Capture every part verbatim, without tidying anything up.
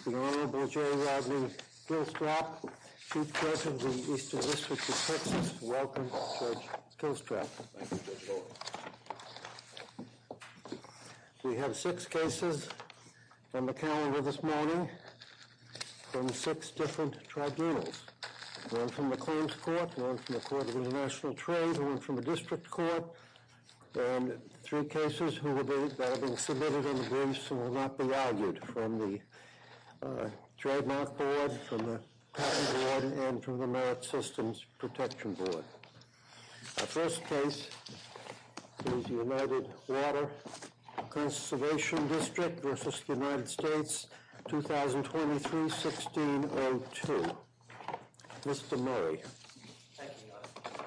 The Honorable J. Rodney Gilstrap, Chief Judge of the Eastern District of Texas. Welcome, Judge Gilstrap. Thank you, Judge Lowell. We have six cases on the calendar this morning from six different tribunals. One from the Claims Court, one from the Court of International Trade, one from the District Court, and three cases who will be, that are being submitted on the briefs and will not be argued from the uh, Trademark Board, from the Patent Board, and from the Merit Systems Protection Board. Our first case is United Water Conservation District versus United States, two thousand twenty-three, sixteen oh two. Mister Murray. Thank you, Your Honor.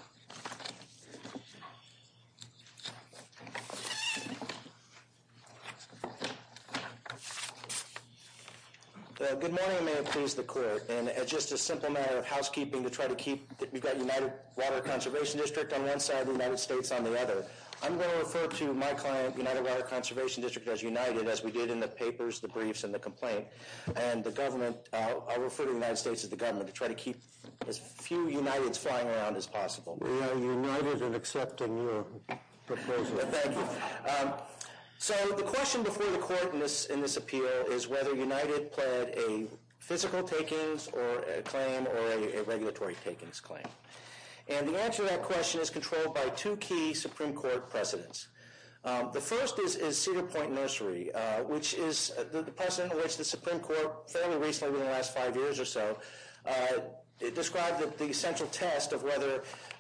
Uh, good morning, and may it please the Court. And uh, just a simple matter of housekeeping to try to keep, we've got United Water Conservation District on one side, the United States on the other. I'm going to refer to my client, United Water Conservation District, as United, as we did in the papers, the briefs, and the complaint. And the government, uh, I'll refer to the United States as the government to try to keep as few Uniteds flying around as possible. We are united in accepting your proposal. Thank you. Um, so the question before the court in this in this appeal is whether United pled a physical takings or a claim or a, a regulatory takings claim. And the answer to that question is controlled by two key Supreme Court precedents. Um, the first is, is Cedar Point Nursery, uh, which is uh, the, the precedent in which the Supreme Court fairly recently, within the last five years or so, uh, it described the, the essential test of whether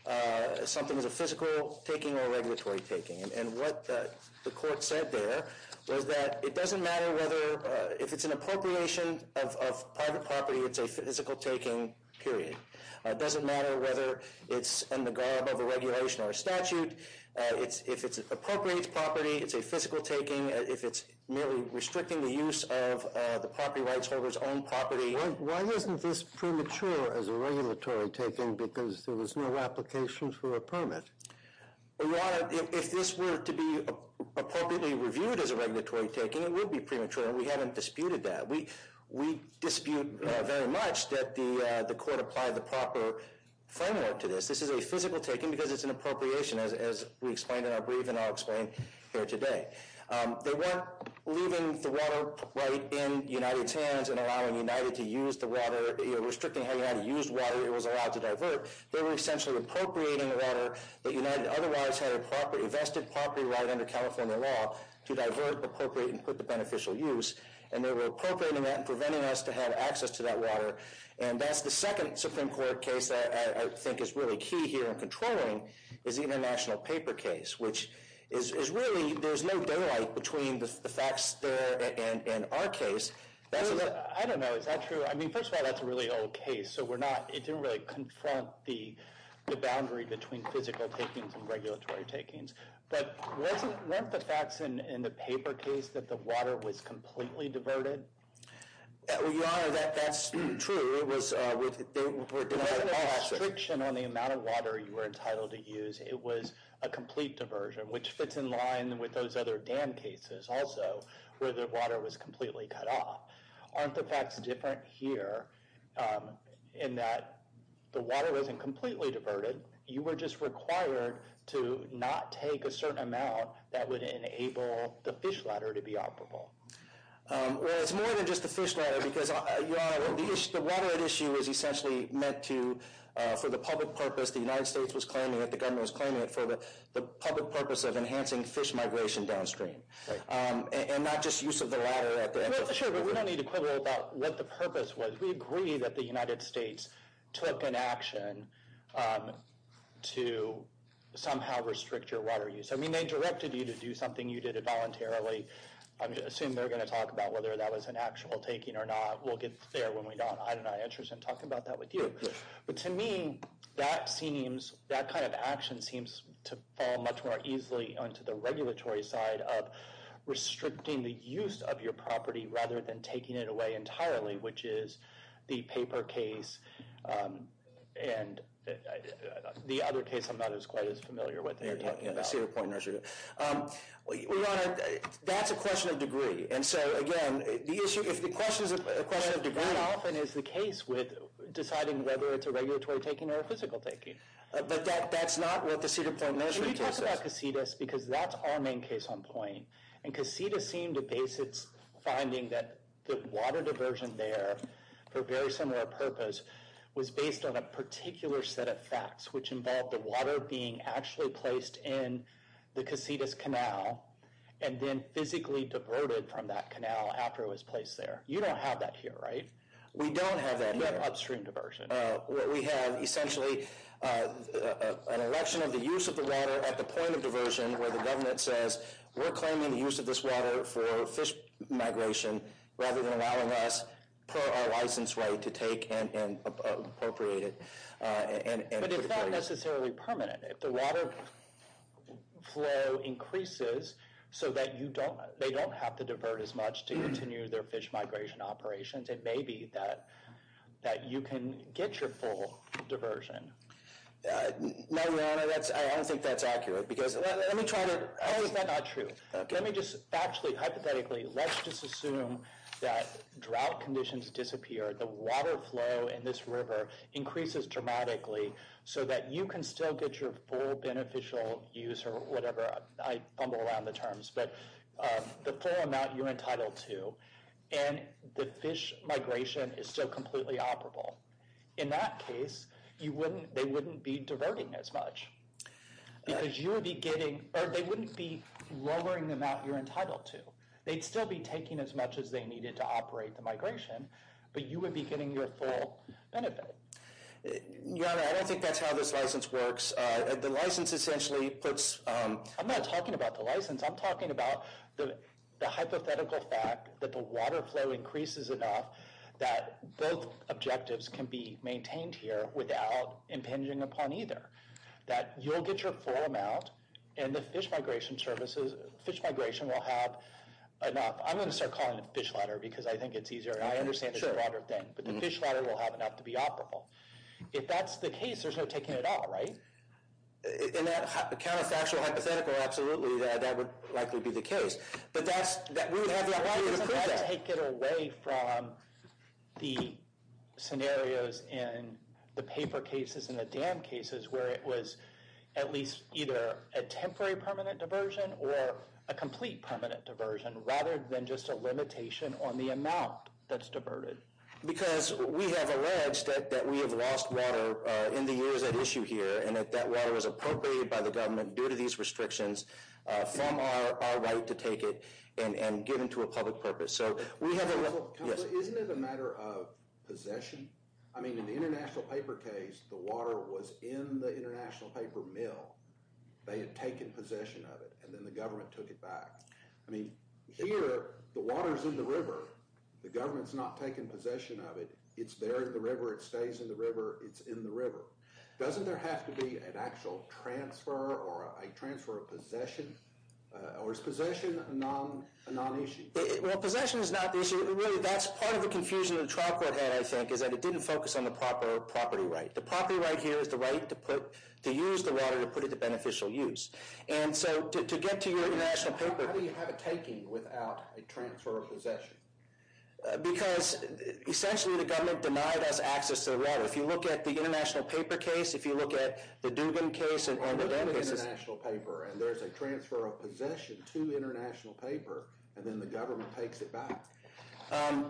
uh, something is a physical taking or a regulatory taking. And, and what uh, the court said there was that it doesn't matter whether, uh, if it's an appropriation of, of private property, it's a physical taking, period. Uh, it doesn't matter whether it's in the garb of a regulation or a statute. Uh, it's, if it appropriates property, it's a physical taking. Uh, if it's merely restricting the use of uh, the property rights holder's own property. Why, why isn't this premature as a regulatory taking, because there was no application for a permit? Well, Your Honor, if, if this were to be appropriately reviewed as a regulatory taking, it would be premature, and we haven't disputed that. We we dispute uh, very much that the uh, the court applied the proper framework to this. This is a physical taking because it's an appropriation, as, as we explained in our brief, and I'll explain here today. Um, they weren't leaving the water right in United's hands and allowing United to use the water, you know, restricting how United used water it was allowed to divert. They were essentially appropriating water that United otherwise had a, property, a vested property right under California law to divert, appropriate, and put to beneficial use. And they were appropriating that and preventing us to have access to that water. And that's the second Supreme Court case that I, I think is really key here in controlling, is the International Paper case, which is, is really, there's no daylight between the, the facts there and, and, and our case. That's a, I don't know, is that true? I mean, first of all, that's a really old case, so we're not, it didn't really confront the the boundary between physical takings and regulatory takings. But wasn't weren't the facts in, in the paper case that the water was completely diverted? Uh, well, Your Honor, that, that's true. It was, uh, with, they were denied all access. Restriction on the amount of water you were entitled to use. It was a complete diversion, which fits in line with those other dam cases also, where the water was completely cut off. Aren't the facts different here um, in that the water wasn't completely diverted? You were just required to not take a certain amount that would enable the fish ladder to be operable. Um, well, it's more than just the fish ladder because, uh, Your Honor, the, issue, the water at issue is essentially meant to, uh, for the public purpose, the United States was claiming it, the government was claiming it for the, the public purpose of enhancing fish migration downstream. Right. Um, and, and not just use of the ladder at the end. Well, sure, but we don't need to quibble about what the purpose was. We agree that the United States took an action um, to somehow restrict your water use. I mean, they directed you to do something, you did it voluntarily. I assume they're going to talk about whether that was an actual taking or not. We'll get there when we don't. I'm not interested in talking about that with you. Yes. But to me, that seems, that kind of action seems to fall much more easily onto the regulatory side of restricting the use of your property rather than taking it away entirely, which is the paper case, um, and uh, uh, the other case I'm not as quite as familiar with that you're talking yeah, about. Cedar Point Nursery. Um, well, Your Honor, that's a question of degree. And so, again, the issue, if the question is a, a question of degree... That often is the case with deciding whether it's a regulatory taking or a physical taking. Uh, but that that's not what the Cedar Point Nursery case says. Can you talk about Casitas? Because that's our main case on point. And Casitas seemed to base its finding that the water diversion there for a very similar purpose was based on a particular set of facts, which involved the water being actually placed in the Casitas Canal and then physically diverted from that canal after it was placed there. You don't have that here, right? We don't have that You here. have upstream diversion. Uh, what we have essentially uh, uh, an election of the use of the water at the point of diversion where the government says, we're claiming the use of this water for fish migration rather than allowing us, per our license right, to take and, and uh, appropriate it. Uh, and, and but it's not necessarily permanent. If the water flow increases so that you don't, they don't have to divert as much to continue their fish migration operations, it may be that that you can get your full diversion. Uh, no, Your Honor, that's, I don't think that's accurate because let, let me try to... How is that not true? Okay. Let me just factually, hypothetically, let's just assume that drought conditions disappear, the water flow in this river increases dramatically so that you can still get your full beneficial use or whatever, I fumble around the terms, but um, the full amount you're entitled to, and the fish migration is still completely operable. In that case, you wouldn't, they wouldn't be diverting as much because you would be getting, or they wouldn't be lowering the amount you're entitled to. They'd still be taking as much as they needed to operate the migration, but you would be getting your full benefit. Your Honor, I don't think that's how this license works. Uh, the license essentially puts... Um, I'm not talking about the license. I'm talking about the, the hypothetical fact that the water flow increases enough that both objectives can be maintained here without impinging upon either. That you'll get your full amount, and the fish migration services, fish migration will have enough. I'm going to start calling it fish ladder because I think it's easier. And I understand it's sure. a broader thing, but the mm-hmm. fish ladder will have enough to be operable. If that's the case, there's no taking it all, right? In that counterfactual hypothetical, absolutely, that, that would likely be the case. But that's that we would have the opportunity to prove that. that. Take it away from the scenarios in the paper cases and the dam cases where it was at least either a temporary permanent diversion or a complete permanent diversion rather than just a limitation on the amount that's diverted. Because we have alleged that, that we have lost water uh, in the years at issue here and that that water was appropriated by the government due to these restrictions uh, from our, our right to take it and, and given to a public purpose. So we have a... Counsel, yes. Counsel, isn't it a matter of possession? I mean, in the International Paper case, the water was in the International Paper mill. They had taken possession of it, and then the government took it back. I mean, here, the water's in the river. The government's not taking possession of it. It's there in the river. It stays in the river. It's in the river. Doesn't there have to be an actual transfer or a, a transfer of possession? Uh, or is possession a, non, a non-issue? It, well, possession is not the issue. Really, that's part of the confusion the trial court had, I think, is that it didn't focus on the proper property right. The property right here is the right to put to use the water to put it to beneficial use. And so to, to get to your International Paper... How do you have a taking without a transfer of possession? Uh, because essentially the government denied us access to the water. If you look at the International Paper case, if you look at the Dugan case and, and the dam cases... International Paper, and there's a transfer of possession to International Paper, and then the government takes it back. Um,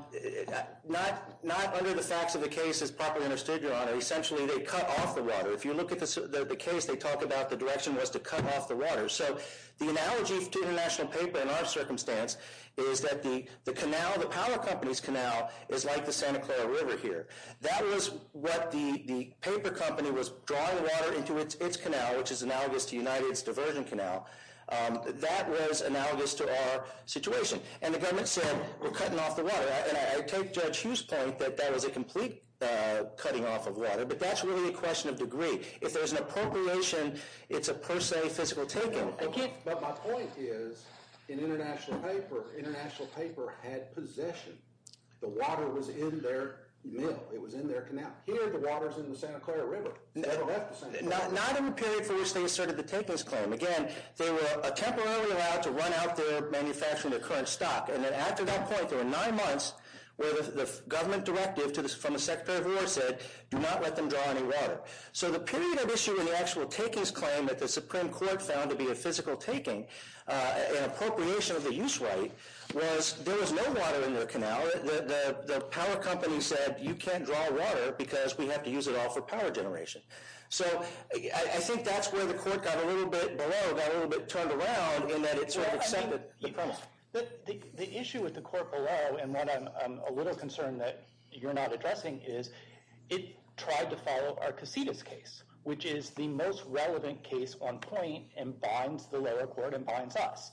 not not under the facts of the case as properly understood, Your Honor. Essentially, they cut off the water. If you look at the, the, the case, they talk about the direction was to cut off the water. So the analogy to International Paper in our circumstance is that the, the canal, the power company's canal, is like the Santa Clara River here. That was what the, the paper company was drawing water into its, its canal, which is analogous to United's diversion canal. Um, that was analogous to our situation. And the government said, we're cutting off the water. And I, I take Judge Hughes' point that that was a complete uh, cutting off of water, but that's really a question of degree. If there's an appropriation, it's a per se physical taking. But, but my point is, in International Paper, International Paper had possession. The water was in their mill. It was in their canal. Here, the water's in the Santa Clara River. It's never left the Santa Clara Not, River. not in the period for which they asserted the takings claim. Again, they were uh, temporarily allowed to run out their manufacturing their current stock. And then after that point, there were nine months where the, the government directive to the, from the Secretary of War said, do not let them draw any water. So the period at issue in the actual takings claim that the Supreme Court found to be a physical taking, uh, an appropriation of the use right, was there was no water in their canal. The, the, the power company said, you can't draw water because we have to use it all for power generation. So I, I think that's where the court got a little bit below, got a little bit turned around in that it sort Well, of I accepted mean, the premise. The, the, the issue with the court below, and what I'm, I'm a little concerned that you're not addressing, is it tried to follow our Casitas case, which is the most relevant case on point and binds the lower court and binds us.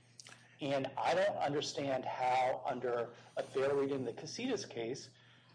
And I don't understand how, under a fair reading of the Casitas case,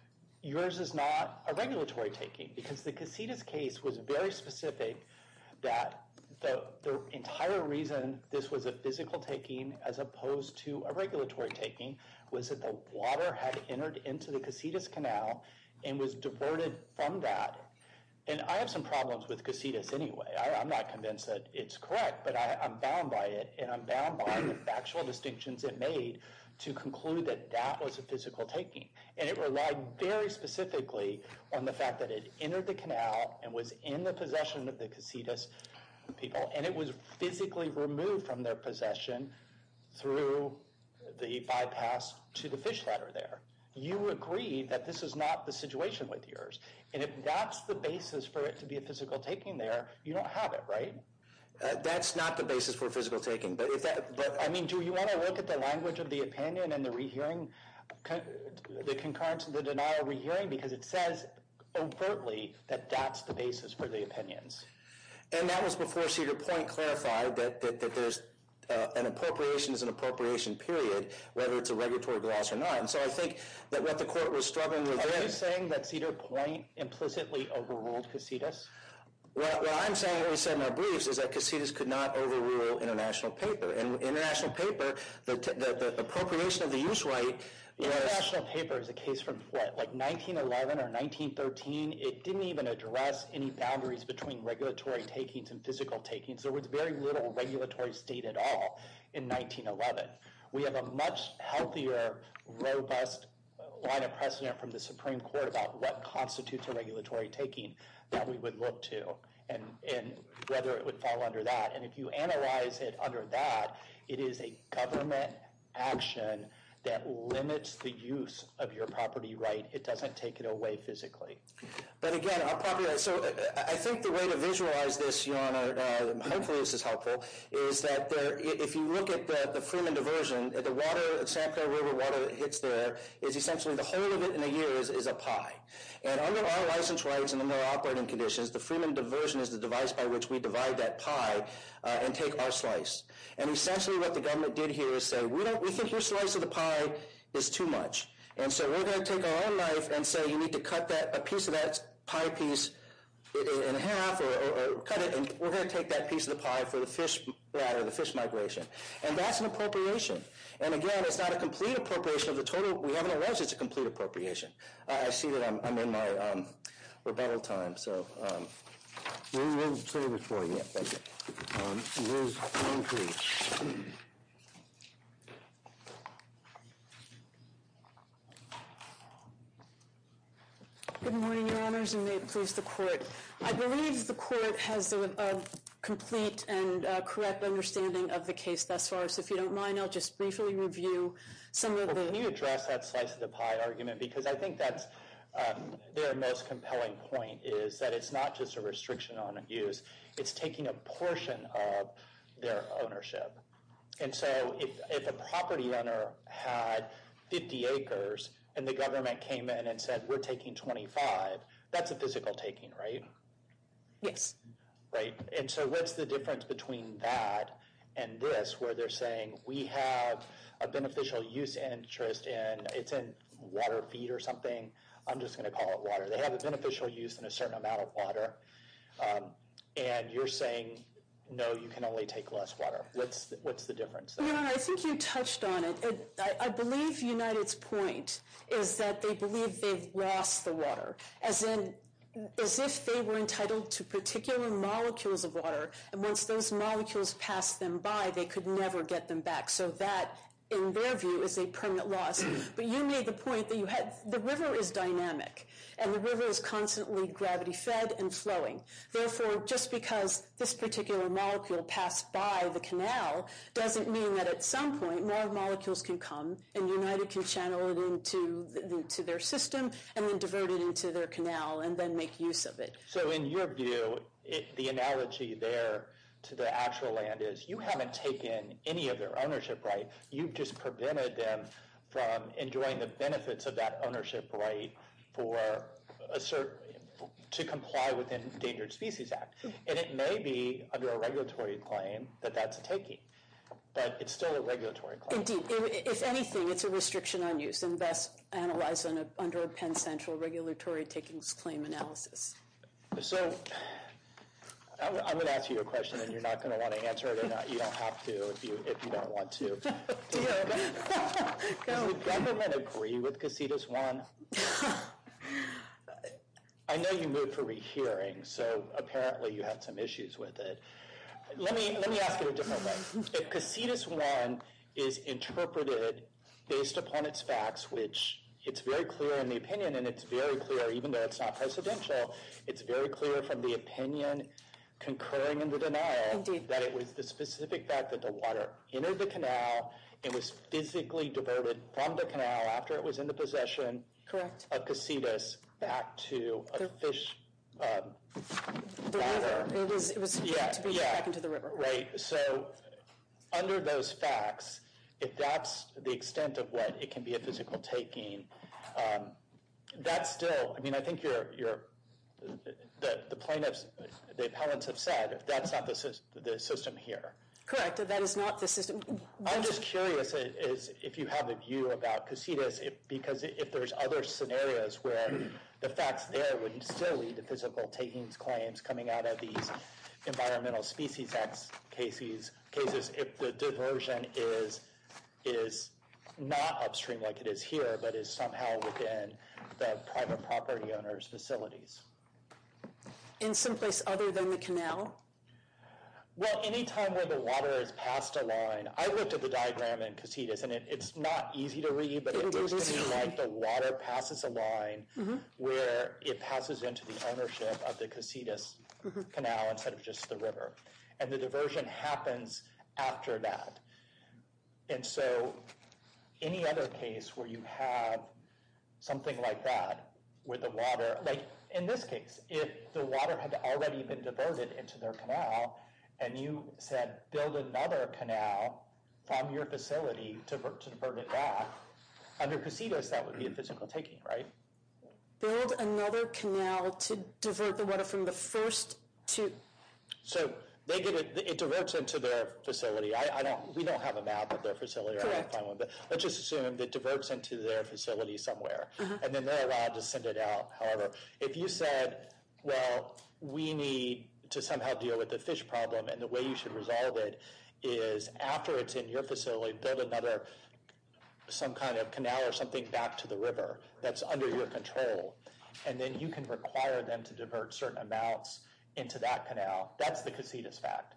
yours is not a regulatory taking, because the Casitas case was very specific that the, the entire reason this was a physical taking as opposed to a regulatory taking was that the water had entered into the Casitas Canal and was diverted from that. And I have some problems with Casitas anyway. I, I'm not convinced that it's correct, but I, I'm bound by it, and I'm bound by the factual distinctions it made to conclude that that was a physical taking. And it relied very specifically on the fact that it entered the canal and was in the possession of the Casitas people, and it was physically removed from their possession through the bypass to the fish ladder there. You agree that this is not the situation with yours. And if that's the basis for it to be a physical taking there, you don't have it, right? Uh, that's not the basis for physical taking. But if that, but I mean, do you want to look at the language of the opinion and the rehearing, con- the concurrence and the denial rehearing? Because it says overtly that that's the basis for the opinions. And that was before Cedar Point clarified that, that, that there's uh, an appropriation is an appropriation, period, whether it's a regulatory gloss or not. And so I think that what the court was struggling with... Are you saying that Cedar Point implicitly overruled Casitas? What, what I'm saying, what we said in our briefs, is that Casitas could not overrule international paper. And international paper, the, the, the appropriation of the use right was... International paper is a case from what, like nineteen eleven or nineteen thirteen? It didn't even address any boundaries between regulatory takings and physical takings. There was very little regulatory state at all in nineteen eleven. We have a much healthier, robust line of precedent from the Supreme Court about what constitutes a regulatory taking that we would look to, and, and whether it would fall under that. And if you analyze it under that, it is a government action that limits the use of your property right. It doesn't take it away physically. But again, our property right, so uh, I think the way to visualize this, Your Honor, uh, hopefully this is helpful, is that there, if you look at the, the Freeman diversion, the water, Santa Clara River water that hits there is essentially the whole of it in a year is, is a pie. And under our license rights and under our operating conditions, the Freeman diversion is the device by which we divide that pie uh, and take our slice. And essentially what the government did here is say, we don't, we think your slice of the pie is too much. And so we're going to take our own knife and say you need to cut that a piece of that pie piece in, in half, or, or, or cut it, and we're going to take that piece of the pie for the fish ladder, the fish migration. And that's an appropriation. And again, it's not a complete appropriation of the total. We haven't alleged it's a complete appropriation. Uh, I see that I'm, I'm in my um, rebuttal time, so... Um, We will save it for you. yeah, thank you. Um, Liz Moncrief. Good morning, Your Honors, and may it please the Court. I believe the Court has a, a complete and uh, correct understanding of the case thus far, so if you don't mind, I'll just briefly review some of Well, the... can you address that slice of the pie argument? Because I think that's um, their most compelling point, is that it's not just a restriction on use, it's taking a portion of their ownership. And so if, if a property owner had fifty acres and the government came in and said, we're taking twenty-five, that's a physical taking, right? Yes. Right? And so what's the difference between that and this, where they're saying we have a beneficial use interest in, it's in water feed or something, I'm just going to call it water. They have a beneficial use in a certain amount of water, um, and you're saying no, you can only take less water? What's the, what's the difference there? Your Honor, I think you touched on it. it I, I believe United's point is that they believe they've lost the water, as in, as if they were entitled to particular molecules of water, and once those molecules passed them by, they could never get them back. So that, in their view, is a permanent loss. But you made the point that you had, the river is dynamic, and the river is constantly gravity-fed and flowing. Therefore, just because this particular molecule passed by the canal doesn't mean that at some point more molecules can come and United can channel it into, the, into their system and then divert it into their canal and then make use of it. So in your view, it, the analogy there to the actual land is you haven't taken any of their ownership right. You've just prevented them from enjoying the benefits of that ownership right for a certain, to comply with the Endangered Species Act. And it may be under a regulatory claim that that's a taking, but it's still a regulatory claim. Indeed. If anything, it's a restriction on use and thus analyzed on a, under a Penn Central regulatory takings claim analysis. So I'm, I'm going to ask you a question, and you're not going to want to answer it, and you don't have to if you if you don't want to. Does the government agree with Casitas one? I know you moved for rehearing, so apparently you had some issues with it. Let me let me ask it a different way. If Casitas one is interpreted based upon its facts, which it's very clear in the opinion, and it's very clear, even though it's not precedential, it's very clear from the opinion concurring in the denial Indeed. that it was the specific fact that the water entered the canal and was physically diverted from the canal after it was in the possession Correct. of Casitas back to a The- fish um, The ladder. river. It was, it was Yeah, to be yeah. back into the river. Right. So under those facts, if that's the extent of what it can be a physical taking, um, that's still, I mean, I think you're, you're the, the plaintiffs, the appellants have said, if that's not the, sys- the system here. Correct. That is not the system. I'm just curious is if you have a view about Casitas, if, because if there's other scenarios where the facts there would still lead to physical takings claims coming out of these environmental species acts cases, cases if the diversion is is not upstream like it is here, but is somehow within the private property owner's facilities. In some place other than the canal. Well, any time where the water is passed a line, I looked at the diagram in Casitas, and it, it's not easy to read, but it It looks is. to me like the water passes a line Mm-hmm. where it passes into the ownership of the Casitas Mm-hmm. canal instead of just the river. And the diversion happens after that. And so any other case where you have something like that, where the water, like in this case, if the water had already been diverted into their canal, and you said, build another canal from your facility to, to divert it back, under Casitas, that would be a physical taking, right? Build another canal to divert the water from the first to. So they get it, it diverts into their facility. I, I don't, we don't have a map of their facility, or I don't Correct. find one, but let's just assume that it diverts into their facility somewhere, and then they're allowed to send it out. However, if you said, well, we need to somehow deal with the fish problem, and the way you should resolve it is after it's in your facility, build another, some kind of canal or something back to the river that's under your control, and then you can require them to divert certain amounts into that canal. That's the Casitas fact.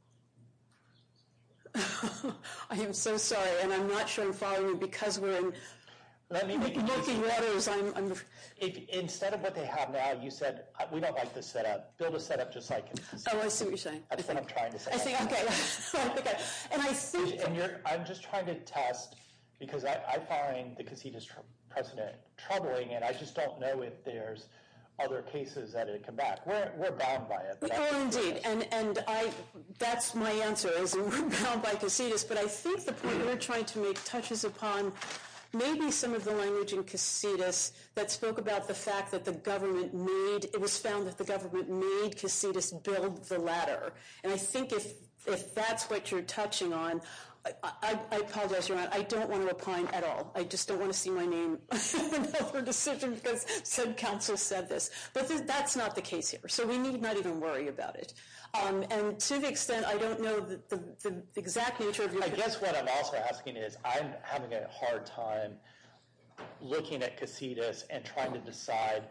I am so sorry, and I'm not sure I'm following you because we're in Let me make it murky easy. waters. I'm, I'm If instead of what they have now, you said, "Uh, we don't like this setup, build a setup just like it is. oh, I see what you're saying. That's what I'm trying to say. I think okay. I think I, and I think And you're, I'm just trying to test, because I, I find the Casitas tr- precedent troubling, and I just don't know if there's other cases that it come back. We're, we're bound by it. but I oh, think indeed, and and I that's my answer is we're bound by Casitas, but I think the point we're trying to make touches upon maybe some of the language in Casitas that spoke about the fact that the government made, it was found that the government made Casitas build the ladder. And I think if if that's what you're touching on, I, I apologize, Your Honor. I don't want to opine at all. I just don't want to see my name in another decision because said counsel said this. But th- that's not the case here. So we need not even worry about it. Um, and to the extent I don't know the, the, the exact nature of your... I guess what I'm also asking is I'm having a hard time looking at Casitas and trying to decide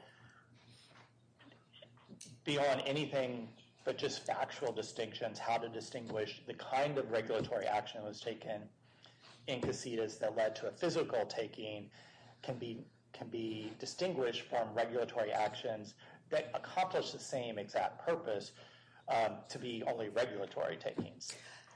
beyond anything but just factual distinctions, how to distinguish the kind of regulatory action that was taken in Casitas that led to a physical taking can be can be distinguished from regulatory actions that accomplish the same exact purpose um, to be only regulatory takings.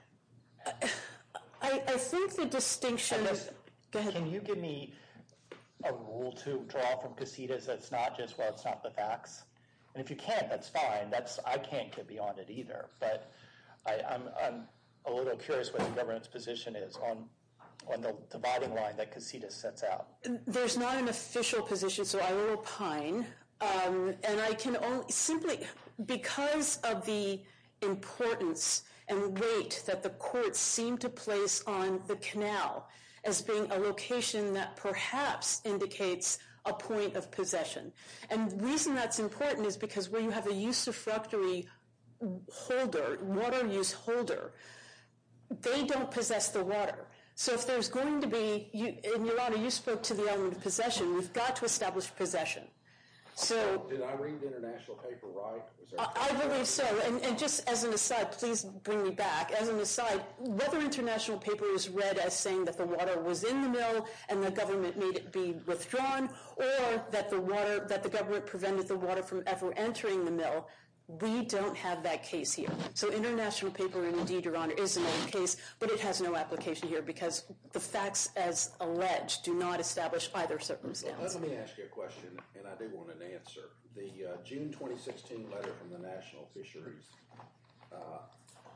I, I think the distinction... I guess, Go ahead. Can you give me a rule to draw from Casitas that's not just, well, it's not the facts? And if you can't, that's fine. That's I can't get beyond it either. But I, I'm, I'm a little curious what the government's position is on on the dividing line that Casitas sets out. There's not an official position, so I will opine. Um, and I can only simply, because of the importance and weight that the courts seem to place on the canal as being a location that perhaps indicates a point of possession. And the reason that's important is because where you have a usufructuary holder, water use holder, they don't possess the water. So if there's going to be, you, and Your Honor, you spoke to the element of possession, we've got to establish possession. So Did I read the international paper right? Was there I, I believe so. And, and just as an aside, please bring me back. As an aside, whether international paper is read as saying that the water was in the mill and the government made it be withdrawn, or that the water that the government prevented the water from ever entering the mill, we don't have that case here. So international paper, and indeed, Your Honor, is an old case, but it has no application here because the facts as alleged do not establish either circumstance. Let me ask you a question, and I do want an answer. The uh, June twenty sixteen letter from the National Fisheries, uh,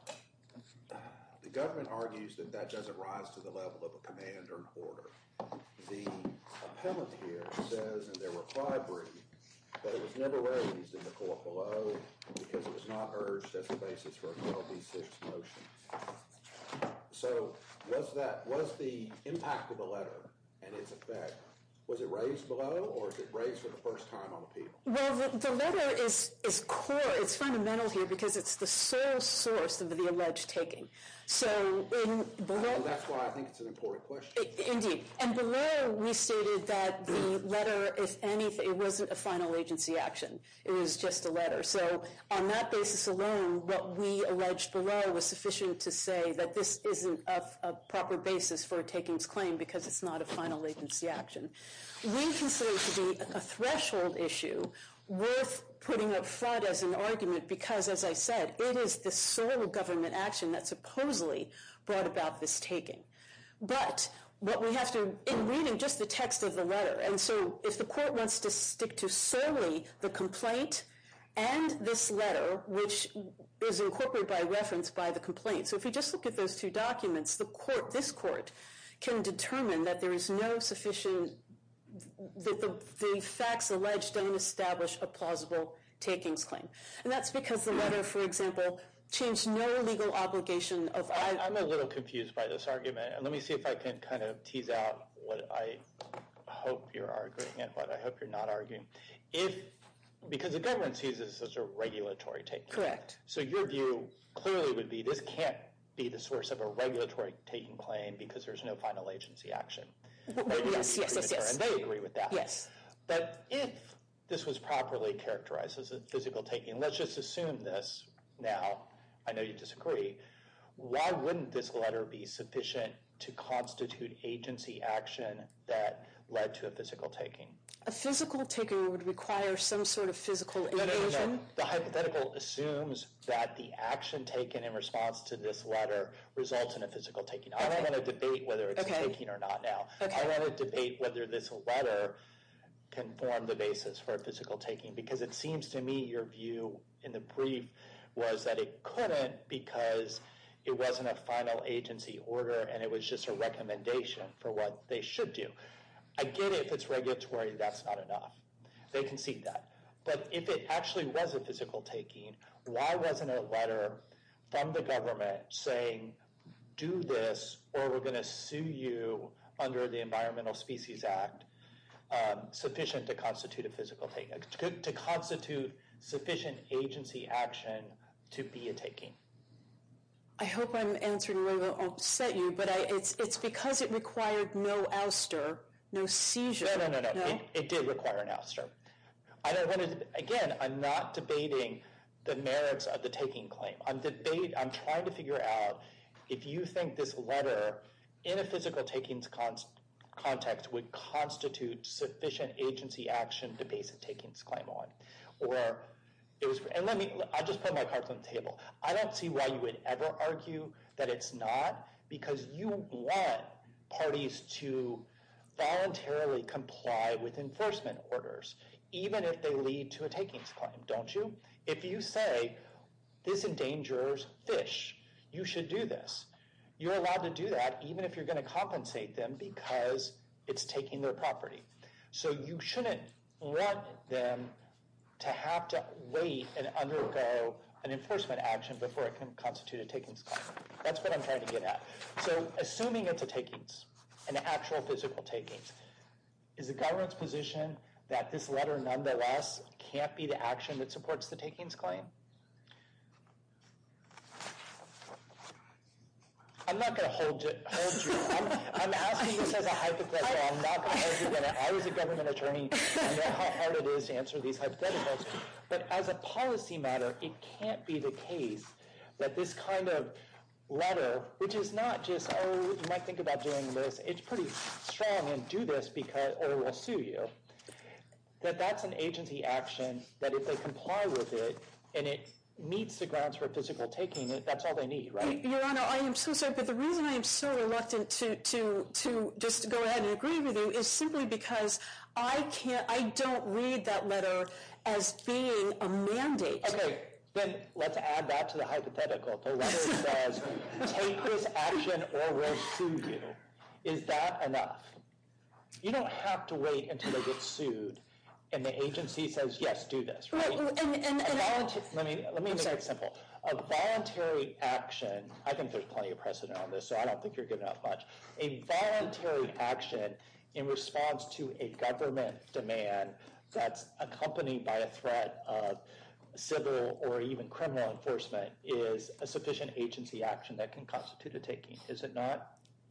the government argues that that doesn't rise to the level of a command or an order. The appellant here says in their reply brief that it was never raised in the court below because it was not urged as the basis for a twelve B six motion. So was that, was the impact of the letter and its effect, was it raised below or is it raised for the first time on appeal? Well, the, the letter is, is core, it's fundamental here because it's the sole source of the alleged taking. So in below... And that's why I think it's an important question. I, indeed. And below we stated that the letter, if anything, it wasn't a final agency action. It was just a letter. So on that basis alone, what we alleged below was sufficient to say that this isn't a, a proper basis for a takings claim because it's not a final agency action. We consider it to be a threshold issue worth putting up front as an argument because, as I said, it is the sole government action that supposedly brought about this taking. But what we have to, in reading just the text of the letter, and so if the court wants to stick to solely the complaint and this letter, which is incorporated by reference by the complaint. So if we just look at those two documents, the court, this court, can determine that there is no sufficient that the, the facts alleged don't establish a plausible takings claim. And that's because the letter, for example, changed no legal obligation of... I, I'm a little confused by this argument, and let me see if I can kind of tease out what I hope you're arguing and what I hope you're not arguing. If, because the government sees this as a regulatory taking. Correct. So your view clearly would be this can't be the source of a regulatory taking claim because there's no final agency action. Well, yes, yes, yes, yes. And they agree with that. Yes. But if this was properly characterized as a physical taking, let's just assume this now, I know you disagree, why wouldn't this letter be sufficient to constitute agency action that led to a physical taking? A physical taking would require some sort of physical No, invasion. no, no, no. The hypothetical assumes that the action taken in response to this letter results in a physical taking. I don't want to debate whether it's Okay. a taking or not now. Okay. I want to debate whether this letter can form the basis for a physical taking because it seems to me your view in the brief was that it couldn't because it wasn't a final agency order and it was just a recommendation for what they should do. I get it if it's regulatory, that's not enough. They concede that. But if it actually was a physical taking, why wasn't a letter from the government saying do this or we're going to sue you under the Environmental Species Act um, sufficient to constitute a physical taking, to, to constitute sufficient agency action to be a taking? I hope I'm answering where it will upset you, but I, it's it's because it required no ouster, no seizure. No, no, no, no. no? It, it did require an ouster. I don't want to, again, I'm not debating the merits of the taking claim. I'm debate. I'm trying to figure out if you think this letter in a physical takings con- context would constitute sufficient agency action to base a takings claim on. Or it was, and let me, I'll just put my cards on the table. I don't see why you would ever argue that it's not, because you want parties to voluntarily comply with enforcement orders, even if they lead to a takings claim, don't you? If you say, this endangers fish, you should do this, you're allowed to do that even if you're going to compensate them because it's taking their property. So you shouldn't want them to have to wait and undergo an enforcement action before it can constitute a takings claim. That's what I'm trying to get at. So assuming it's a takings, an actual physical takings, is the government's position that this letter nonetheless can't be the action that supports the takings claim? I'm not going to hold you. Hold you. I'm, I'm asking this as a hypothetical. I'm not going to hold you. When I was a government attorney, I know how hard it is to answer these hypotheticals. But as a policy matter, it can't be the case that this kind of letter, which is not just, oh, you might think about doing this, it's pretty strong and do this because, or we'll sue you, that that's an agency action that if they comply with it and it meets the grounds for physical taking, it, that's all they need, right? Your Honor, I am so sorry, but the reason I am so reluctant to to to just go ahead and agree with you is simply because I can't, I don't read that letter as being a mandate. Okay, then let's add that to the hypothetical. The letter says, take this action or we'll sue you. Is that enough? You don't have to wait until they get sued and the agency says, yes, do this, right? Well, and, and, and volunteer, let me, let me make it simple. A voluntary action, I think there's plenty of precedent on this, so I don't think you're giving up much. A voluntary action in response to a government demand that's accompanied by a threat of civil or even criminal enforcement is a sufficient agency action that can constitute a taking, is it not?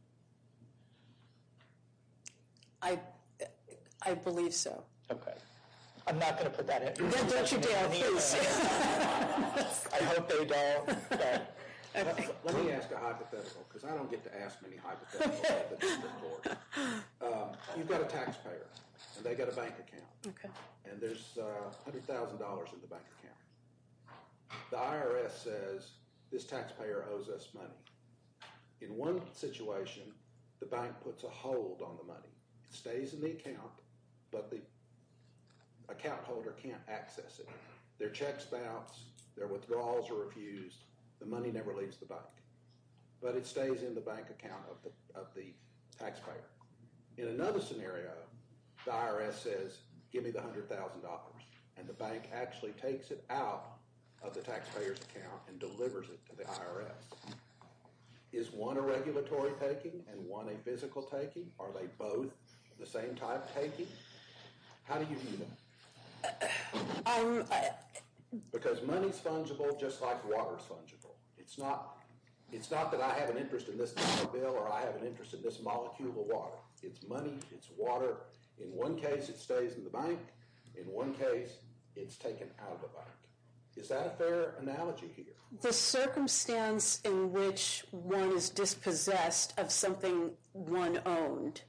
I, I believe so. Okay. I'm not going to put that in. Yeah, don't you dare, please. I hope they don't. But let, let me ask a hypothetical, because I don't get to ask many hypotheticals at the district court. Um, you've got a taxpayer, and they got a bank account. Okay. And there's uh, one hundred thousand dollars in the bank account. The I R S says this taxpayer owes us money. In one situation, the bank puts a hold on the money. It stays in the account, but the account holder can't access it. Their checks bounce, their withdrawals are refused, the money never leaves the bank. But it stays in the bank account of the, of the taxpayer. In another scenario, the I R S says, give me the one hundred thousand dollars. And the bank actually takes it out of the taxpayer's account and delivers it to the I R S. Is one a regulatory taking and one a physical taking? Are they both the same type of taking? How do you view them? Um, I, Because money's fungible just like water's fungible. It's not, it's not that I have an interest in this dollar bill or I have an interest in this molecule of water. It's money, it's water. In one case, it stays in the bank. In one case, it's taken out of the bank. Is that a fair analogy here? the circumstance in which one is dispossessed of something one owned,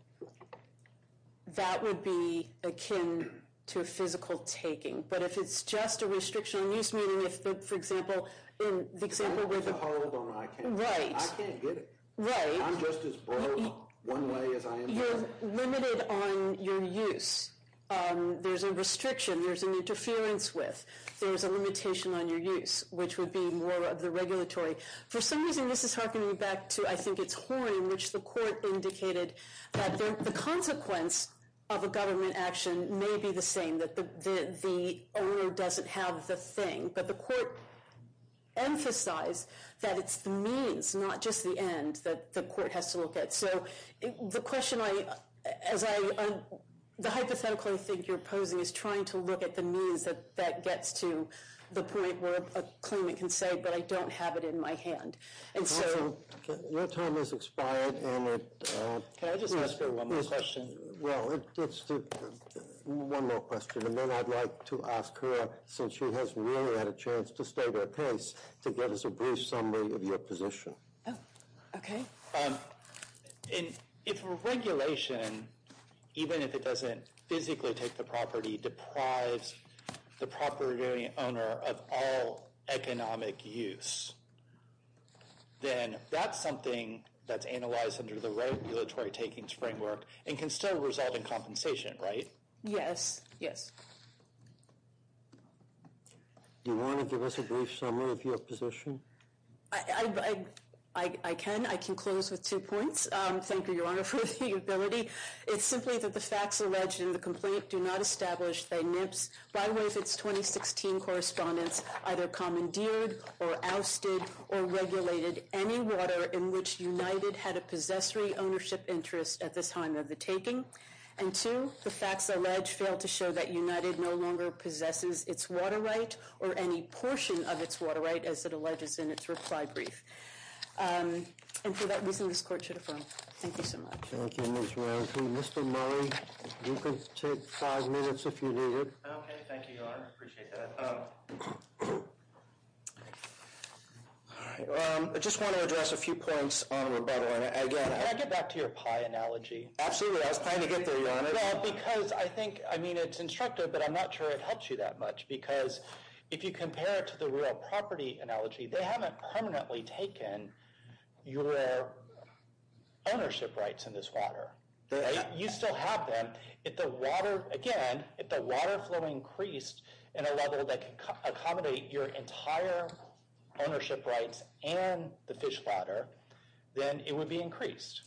that would be akin to a physical taking. But if it's just a restriction on use, meaning if, the, for example, in the example where the... hold on my account. Right. I can't get it. Right. I'm just as broke one way as I am You're the other. limited on your use. Um, there's a restriction, there's an interference with, there's a limitation on your use, which would be more of the regulatory. For some reason, this is harkening back to, I think it's Horn, in which the court indicated that there, the consequence of a government action may be the same, that the, the, the owner doesn't have the thing, but the court emphasize that it's the means, not just the end, that the court has to look at. So it, the question I, as I, uh, the hypothetical I think you're posing is trying to look at the means that that gets to the point where a claimant can say, but I don't have it in my hand. And so... Counsel, your time has expired, and it... Uh, Can I just ask her one more is- question? Well, it, it's the, one more question, and then I'd like to ask her, since she hasn't really had a chance to state her case, to give us a brief summary of your position. Oh, okay. Um, in, if a regulation, even if it doesn't physically take the property, deprives the property owner of all economic use, then that's something that's analyzed under the regulatory takings framework and can still result in compensation, right? Yes, yes. Do you want to give us a brief summary of your position? I, I, I, I, I can. I can close with two points. Um, thank you, Your Honor, for the ability. It's simply that the facts alleged in the complaint do not establish that N I P S, by way of its twenty sixteen correspondence, either commandeered or ousted or regulated any water in which United had a possessory ownership interest at the time of the taking. And two, the facts alleged fail to show that United no longer possesses its water right or any portion of its water right, as it alleges in its reply brief. Um, and for that reason, this court should affirm. Thank you so much. Thank you, Miz Roundtree. Mister Murray, you can take five minutes if you need it. Okay, thank you, Your Honor. Appreciate that. Um, all right, um, I just want to address a few points on rebuttal. And again, Can I get back to your pie analogy? absolutely, I was trying to get there, Your Honor. Well, because I think, I mean, it's instructive, but I'm not sure it helps you that much, because if you compare it to the real property analogy, they haven't permanently taken your ownership rights in this water. Right? You still have them. If the water, again, if the water flow increased in a level that can co- accommodate your entire ownership rights and the fish ladder, then it would be increased.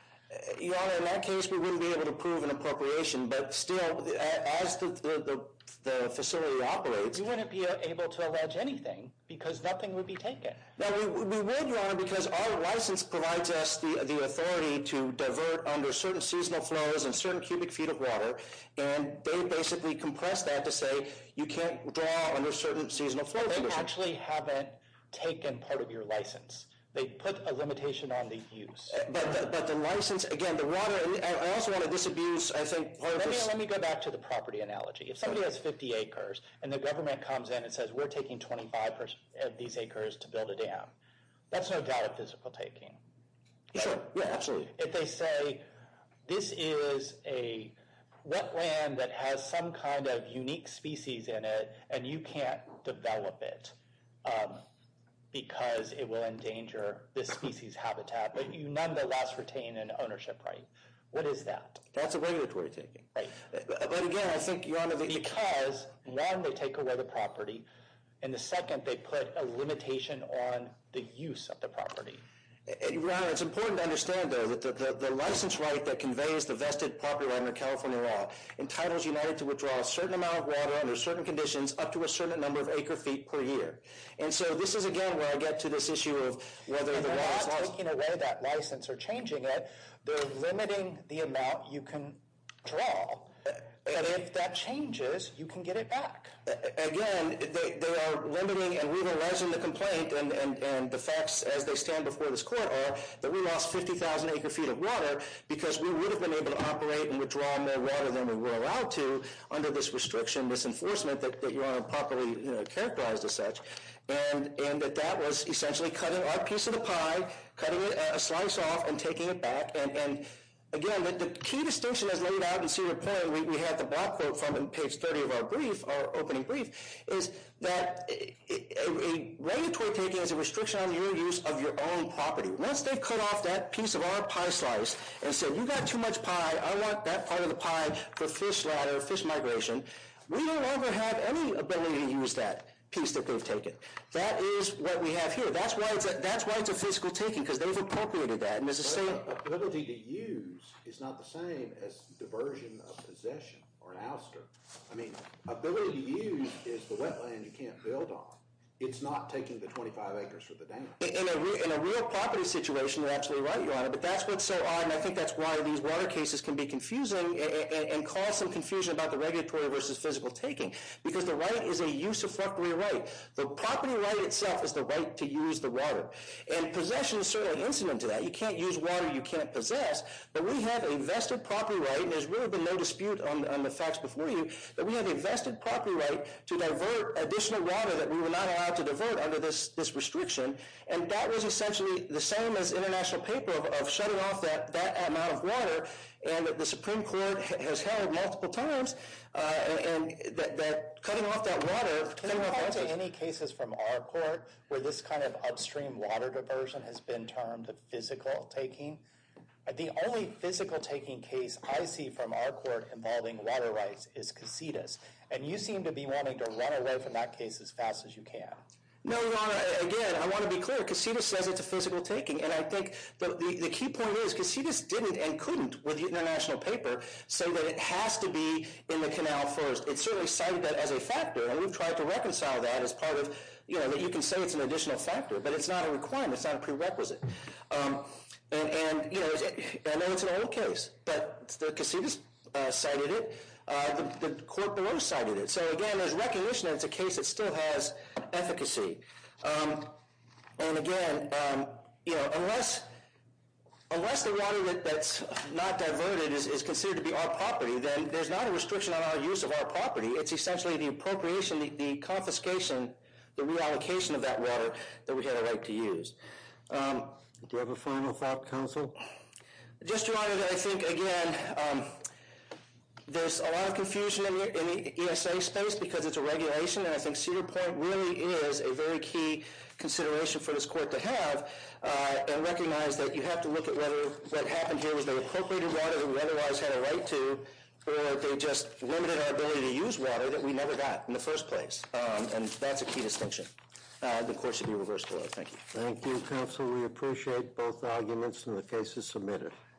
Your Honor, in that case, we wouldn't be able to prove an appropriation, but still, as the, the, the, the facility operates... You wouldn't be able to allege anything because nothing would be taken. No, we, we would, Your Honor, because our license provides us the, the authority to divert under certain seasonal flows and certain cubic feet of water, and they basically compress that to say you can't draw under certain seasonal flow They conditions. actually haven't taken part of your license. They put a limitation on the use. But the, but the license, again, the water, and I also want to disabuse, I think, part of Let me, this... let me go back to the property analogy. If somebody has fifty acres and the government comes in and says, we're taking twenty-five percent of these acres to build a dam, that's no doubt a physical taking. Right? Sure, yeah, absolutely. If they say, this is a wetland that has some kind of unique species in it and you can't develop it, um, because it will endanger this species habitat, but you nonetheless retain an ownership right. What is that? That's a regulatory taking. Right. But, but again, I think, Your Honor... The, Because, one, they take away the property, and the second, they put a limitation on the use of the property. Your Honor, it's important to understand, though, that the, the, the license right that conveys the vested property right under California law entitles United to withdraw a certain amount of water under certain conditions up to a certain number of acre feet per year. And so this is, again, where I get to this issue of whether And the they're water is not lost. taking away that license or changing it. They're limiting the amount you can draw. But if that changes, you can get it back. Again, they, they are limiting, and we've alleged in the complaint, and, and, and the facts as they stand before this court are that we lost fifty thousand acre feet of water because we would have been able to operate and withdraw more water than we were allowed to under this restriction, this enforcement that, that Your Honor properly you know, characterized as such. And, and that that was essentially cutting our piece of the pie, cutting it a slice off and taking it back. And, and again, the, the key distinction as laid out in Cedar Point, we, we had the block quote from in page thirty of our brief, our opening brief, is that a, a, a regulatory taking is a restriction on your use of your own property. Once they've cut off that piece of our pie slice and said, you got too much pie, I want that part of the pie for fish ladder, fish migration, we no longer have any ability to use that piece that they've taken. That is what we have here. That's why it's a, that's why it's a physical taking, because they've appropriated that. And there's a same ability to use is not the same as diversion of possession or an ouster. I mean, ability to use is the wetland you can't build on. It's not taking the twenty-five acres for the dam. In a, re, in a real property situation, you're absolutely right, Your Honor, but that's what's so odd, and I think that's why these water cases can be confusing and, and, and cause some confusion about the regulatory versus physical taking, because the right is a usufructuary right. The property right itself is the right to use the water, and possession is certainly incident to that. You can't use water you can't possess, but we have a vested property right, and there's really been no dispute on, on the facts before you, that we have a vested property right to divert additional water that we were not allowed to divert under this, this restriction, and that was essentially the same as international paper of, of shutting off that, that amount of water, and the Supreme Court has held multiple times, uh, and, and that, that cutting off that water... Can you point to any cases from our court where this kind of upstream water diversion has been termed a physical taking? The only physical taking case I see from our court involving water rights is Casitas, and you seem to be wanting to run away from that case as fast as you can. No, Your Honor, again, I want to be clear. Casitas says it's a physical taking, and I think the, the, the key point is Casitas didn't and couldn't, with the international paper, say that it has to be in the canal first. It certainly cited that as a factor, and we've tried to reconcile that as part of, you know, that you can say it's an additional factor, but it's not a requirement, it's not a prerequisite. Um, and, and, you know, I know it's an old case, but the Casitas uh, cited it. Uh, the, the court below cited it. So again, there's recognition that it's a case that still has efficacy. Um, and again, um, you know, unless unless the water that, that's not diverted is, is considered to be our property, then there's not a restriction on our use of our property. It's essentially the appropriation, the, the confiscation, the reallocation of that water that we had a right to use. Um, Do you have a final thought, counsel? Just, Your Honor, that I think, again, um, there's a lot of confusion in the, in the E S A space because it's a regulation, and I think Cedar Point really is a very key consideration for this court to have, uh, and recognize that you have to look at whether what happened here was they appropriated water that we otherwise had a right to, or they just limited our ability to use water that we never got in the first place. Um, and that's a key distinction. Uh, the court should be reversed below. Thank you. Thank you, counsel. We appreciate both arguments, and the case is submitted.